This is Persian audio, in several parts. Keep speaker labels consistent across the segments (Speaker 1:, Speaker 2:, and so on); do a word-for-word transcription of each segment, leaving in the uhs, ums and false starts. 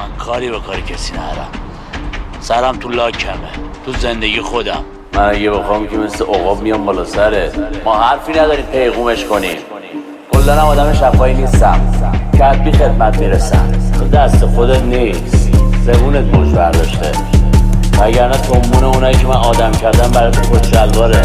Speaker 1: کاری به کاری کسی ندارم. سرم تو لاکمه، تو زندگی خودم. من اگه بخوام که مثل عقاب میام بالا سرت. ما حرفی نداریم پیغومش کنیم. کلا هم آدم شفایی نیستم، کتبی خدمت میرسم. تو دست خودت نیست، زبونت موج برداشته، وگرنه تنبون اونایی که من آدم کردم برای تو خود شلواره.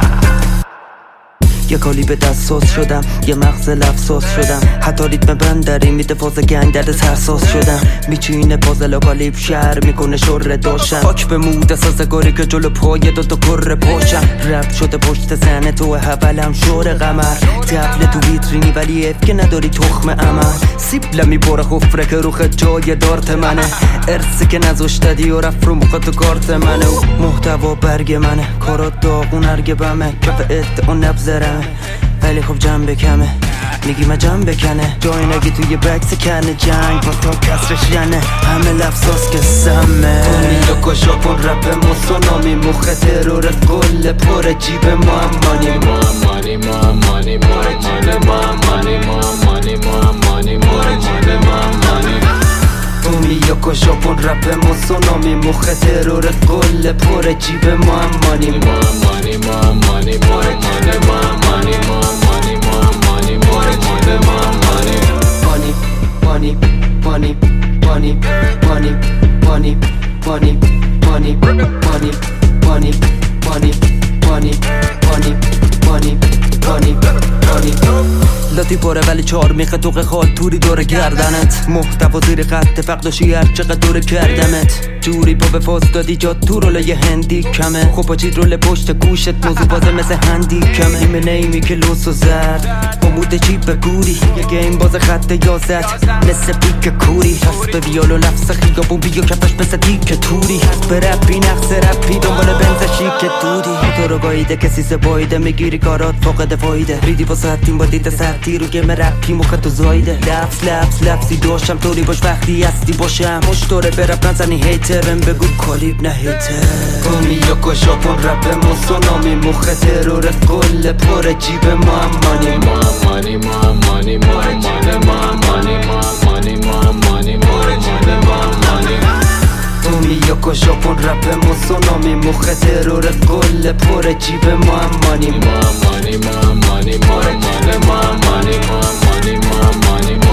Speaker 2: یه کالی به دستاس شدم، یه مغز لفظاس شدم، حتی ریتم بندری میده فاز گنگ درد ترساس شدم. میچینه پازل و کالیب شهر میکنه شر داشتم، خاک به مود سازگاری که جلو پای دوتا کره پاشم. رب شده پشت سنه تو حولم شور قمر، تبل تو ویترینی ولی اف که نداری تخم عمل. سیب لمی باره خفره که رو خد جای دارت منه، ارسی که نزوش دادی و رفت رو مخواد تو کارت منه. و محتوا برگ منه، کارات داغون هرگه بمه، کف ات اون نبزرم ولی خب جنبه کمه. میگی من جنبه کنه جای نگی توی بکس کنه، جنگ با تا کسرش ینه، همه لفظاست که سمه. دنیا کشا کن رپ مسونامی، مخ ترور قل پر جیب ما مانی ما مانی ما مانی ما مانی ما مانی ما مانی ما مانی ما مانی ما مانی. دنیا کشا کن رپ مسونامی، مخ ترور قل پر جیب ما مانی ما مانی ما مانی ما مانی ما مانی ما مانی ما مانی ما مانی ما مانی. Money, money, money, money, money, money, money, money, money, money, money, money, money, money, money, money. لاتی پاره ولی چار میخه توق خال توری دور گردنت، محتوا زیر خط فقد و شیعر چقدر دور کردمت. جوری پا به فاز دادی جا تو رول یه هندی کمه، خب پاچید رول پشت گوشت موضوع بازه مثل هندی کمه. نیمه نیمی که لوس و زرد با مود چیپ گوری، یه گیم باز خط یازد مثل پیک کوری. هست به ویال و لفظ خیابون بیا کفش مثل دیک توری، هست به رپی نقص رپی دنبال بنز شیک دودی. تو رو گاییده کسی سبایده میگیری کارات فاقد فایده، ریدی با ساعتیم با دیده سرتی رو گم رپی مخ تو زایده. لفظ لفظ لفظی داشتم طوری باش وقتی هستی باشم، مشتوره برپ نزنی هیترم بگو کالیب نه هیتر. گمی یا کشا کن رپ مسونامی، مخ ترور قل پر جیب ما مانی ما مانی ما مانی ما مانی ما مانی ما مانی ما مانی ما مانی ما مانی. گمی یا کشا کن رپ مسونامی، مخ ترور قل پر جیب ما مانی ما مانی ما مانی ما مانی ما مانی ما مانی ما مانی ما